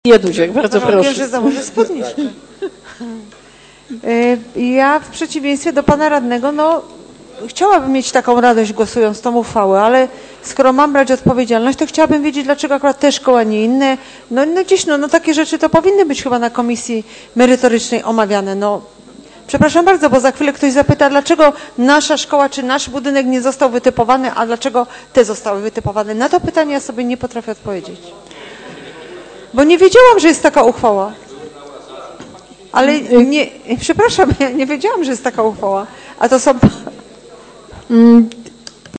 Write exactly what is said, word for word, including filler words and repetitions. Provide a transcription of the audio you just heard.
Jaduziak, bardzo no, proszę. Wiem, że założę spódniczkę. Ja w przeciwieństwie do pana radnego, no chciałabym mieć taką radość głosując tą uchwałę, ale skoro mam brać odpowiedzialność, to chciałabym wiedzieć, dlaczego akurat te szkoły, a nie inne. No, no gdzieś, no, no takie rzeczy to powinny być chyba na komisji merytorycznej omawiane. No, przepraszam bardzo, bo za chwilę ktoś zapyta, dlaczego nasza szkoła czy nasz budynek nie został wytypowany, a dlaczego te zostały wytypowane. Na to pytanie ja sobie nie potrafię odpowiedzieć. Bo nie wiedziałam, że jest taka uchwała. Ale nie, przepraszam, ja nie wiedziałam, że jest taka uchwała. A to są...